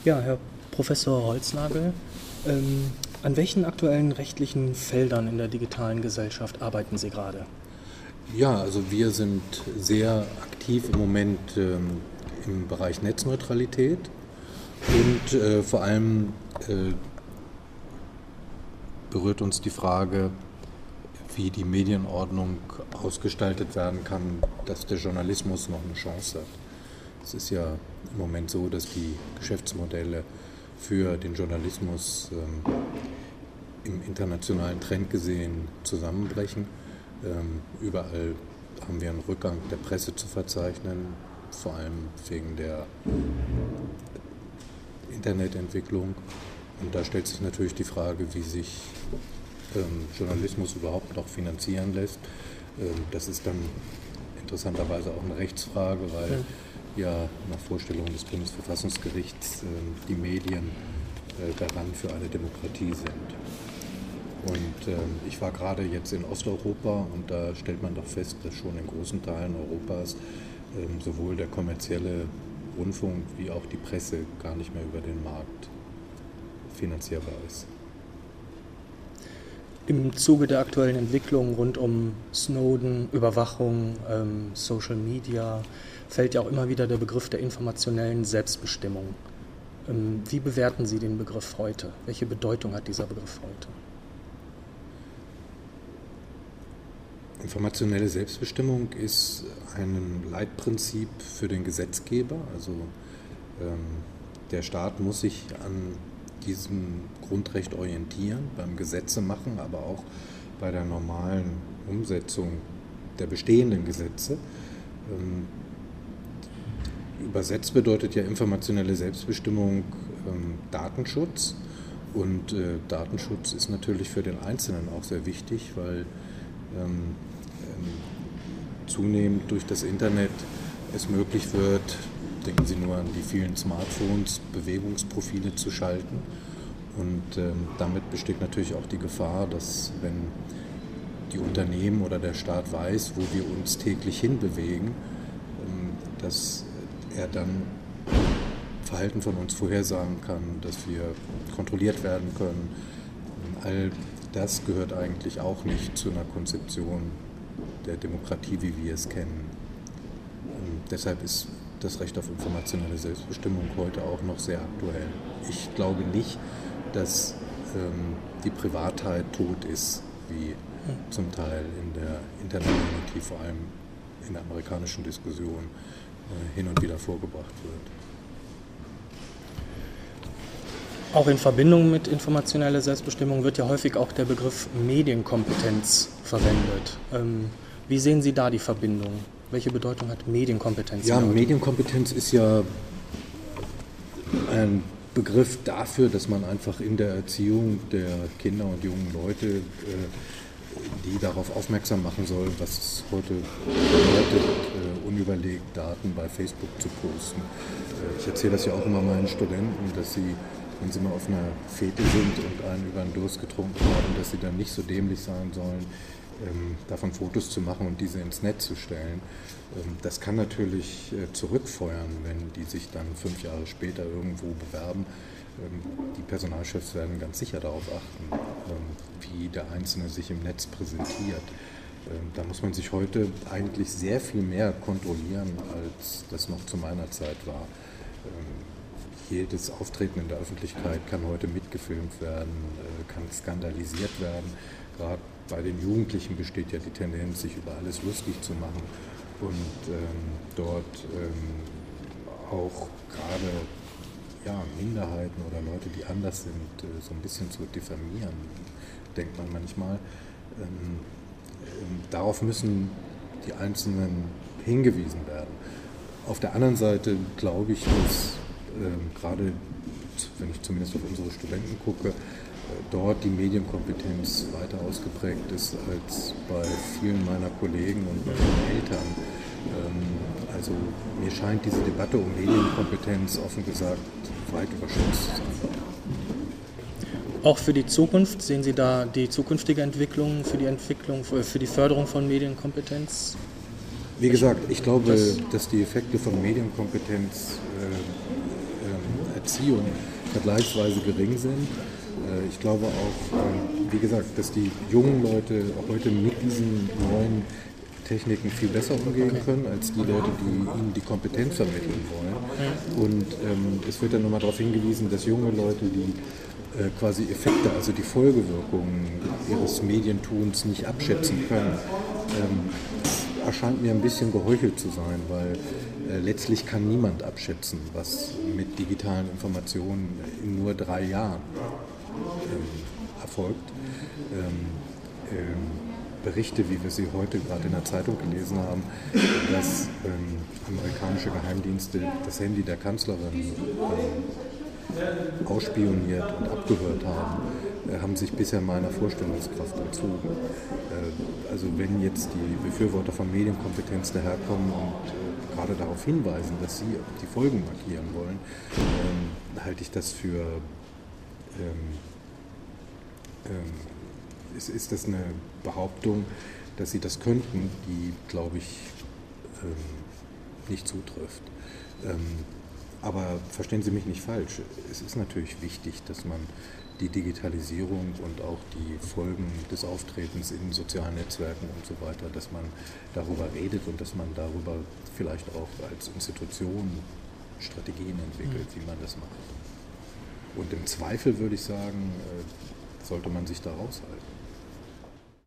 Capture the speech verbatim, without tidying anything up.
Ja, Herr Professor Holznagel, ähm, an welchen aktuellen rechtlichen Feldern in der digitalen Gesellschaft arbeiten Sie gerade? Ja, also wir sind sehr aktiv im Moment ähm, im Bereich Netzneutralität und äh, vor allem äh, berührt uns die Frage, wie die Medienordnung ausgestaltet werden kann, dass der Journalismus noch eine Chance hat. Es ist ja im Moment so, dass die Geschäftsmodelle für den Journalismus ähm, im internationalen Trend gesehen zusammenbrechen. Ähm, überall haben wir einen Rückgang der Presse zu verzeichnen, vor allem wegen der Internetentwicklung. Und da stellt sich natürlich die Frage, wie sich ähm, Journalismus überhaupt noch finanzieren lässt. Ähm, das ist dann interessanterweise auch eine Rechtsfrage, weil ja nach Vorstellung des Bundesverfassungsgerichts äh, die Medien äh, Garant für eine Demokratie sind. Und äh, ich war gerade jetzt in Osteuropa und da stellt man doch fest, dass schon in großen Teilen Europas äh, sowohl der kommerzielle Rundfunk wie auch die Presse gar nicht mehr über den Markt finanzierbar ist. Im Zuge der aktuellen Entwicklungen rund um Snowden, Überwachung, ähm, Social Media fällt ja auch immer wieder der Begriff der informationellen Selbstbestimmung. Ähm, wie bewerten Sie den Begriff heute? Welche Bedeutung hat dieser Begriff heute? Informationelle Selbstbestimmung ist ein Leitprinzip für den Gesetzgeber. Also ähm, der Staat muss sich an diesem Grundrecht orientieren, beim Gesetze machen, aber auch bei der normalen Umsetzung der bestehenden Gesetze. Ähm, übersetzt bedeutet ja informationelle Selbstbestimmung ähm, Datenschutz. Und äh, Datenschutz ist natürlich für den Einzelnen auch sehr wichtig, weil ähm, zunehmend durch das Internet es möglich wird, denken Sie nur an die vielen Smartphones, Bewegungsprofile zu schalten. Und ähm, damit besteht natürlich auch die Gefahr, dass wenn die Unternehmen oder der Staat weiß, wo wir uns täglich hinbewegen, ähm, dass er dann Verhalten von uns vorhersagen kann, dass wir kontrolliert werden können. Und all das gehört eigentlich auch nicht zu einer Konzeption der Demokratie, wie wir es kennen. Und deshalb ist das Recht auf informationelle Selbstbestimmung heute auch noch sehr aktuell. Ich glaube nicht, dass ähm, die Privatheit tot ist, wie zum Teil in der Internet-Community, vor allem in der amerikanischen Diskussion, äh, hin und wieder vorgebracht wird. Auch in Verbindung mit informationeller Selbstbestimmung wird ja häufig auch der Begriff Medienkompetenz verwendet. Ähm, wie sehen Sie da die Verbindung? Welche Bedeutung hat Medienkompetenz? Ja, Medienkompetenz ist ja ein Begriff dafür, dass man einfach in der Erziehung der Kinder und jungen Leute, äh, die darauf aufmerksam machen soll, was es heute bedeutet, äh, unüberlegt Daten bei Facebook zu posten. Äh, ich erzähle das ja auch immer meinen Studenten, dass sie, wenn sie mal auf einer Fete sind und einen über den Durst getrunken haben, dass sie dann nicht so dämlich sein sollen, ähm, davon Fotos zu machen und diese ins Netz zu stellen. Ähm, das kann natürlich äh, zurückfeuern, wenn die sich dann fünf Jahre später irgendwo bewerben. Ähm, die Personalchefs werden ganz sicher darauf achten, ähm, wie der Einzelne sich im Netz präsentiert. Ähm, da muss man sich heute eigentlich sehr viel mehr kontrollieren, als das noch zu meiner Zeit war. Ähm, Jedes Auftreten in der Öffentlichkeit kann heute mitgefilmt werden, kann skandalisiert werden. Gerade bei den Jugendlichen besteht ja die Tendenz, sich über alles lustig zu machen und ähm, dort ähm, auch gerade ja, Minderheiten oder Leute, die anders sind, äh, so ein bisschen zu diffamieren, denkt man manchmal. Ähm, ähm, darauf müssen die Einzelnen hingewiesen werden. Auf der anderen Seite glaube ich, dass Ähm, gerade, wenn ich zumindest auf unsere Studenten gucke, äh, dort die Medienkompetenz weiter ausgeprägt ist als bei vielen meiner Kollegen und bei den Eltern. Ähm, also mir scheint diese Debatte um Medienkompetenz offen gesagt weit überschätzt zu sein. Auch für die Zukunft, sehen Sie da die zukünftige Entwicklung, für die Entwicklung, für die Förderung von Medienkompetenz? Wie gesagt, ich glaube, dass die Effekte von Medienkompetenz äh, Erziehung vergleichsweise gering sind. Ich glaube auch, wie gesagt, dass die jungen Leute heute mit diesen neuen Techniken viel besser umgehen können, als die Leute, die ihnen die Kompetenz vermitteln wollen. Und ähm, es wird dann nochmal darauf hingewiesen, dass junge Leute, die äh, quasi Effekte, also die Folgewirkungen ihres Medientuns nicht abschätzen können, ähm, erscheint mir ein bisschen geheuchelt zu sein, weil äh, letztlich kann niemand abschätzen, was mit digitalen Informationen in nur drei Jahren ähm, erfolgt. Ähm, ähm, Berichte, wie wir sie heute gerade in der Zeitung gelesen haben, dass ähm, amerikanische Geheimdienste das Handy der Kanzlerin ähm, ausspioniert und abgehört haben, äh, haben sich bisher meiner Vorstellungskraft entzogen. Äh, also wenn jetzt die Befürworter von Medienkompetenz daherkommen und äh, gerade darauf hinweisen, dass sie die Folgen markieren wollen, ähm, halte ich das für ähm, ähm, Ist, ist das eine Behauptung, dass sie das könnten, die, glaube ich, ähm, nicht zutrifft. Ähm, aber verstehen Sie mich nicht falsch, es ist natürlich wichtig, dass man die Digitalisierung und auch die Folgen des Auftretens in sozialen Netzwerken und so weiter, dass man darüber redet und dass man darüber vielleicht auch als Institution Strategien entwickelt, wie man das macht. Und im Zweifel würde ich sagen, äh, sollte man sich da raushalten.